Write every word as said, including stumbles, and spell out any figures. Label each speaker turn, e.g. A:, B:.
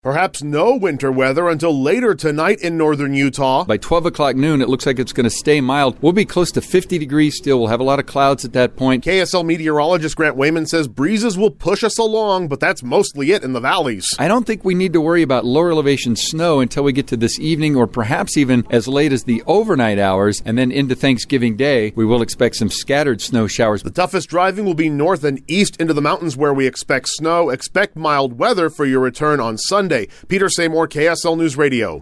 A: Perhaps no winter weather until later tonight in northern Utah.
B: By twelve o'clock noon, it looks like it's going to stay mild. We'll be close to fifty degrees still. We'll have a lot of clouds at that point.
A: K S L meteorologist Grant Wayman says breezes will push us along, but that's mostly it in the valleys.
B: I don't think we need to worry about lower elevation snow until we get to this evening or perhaps even as late as the overnight hours, and then into Thanksgiving Day, we will expect some scattered snow showers.
A: The toughest driving will be north and east into the mountains where we expect snow. Expect mild weather for your return on Sunday. Peter Seymour, K S L News Radio.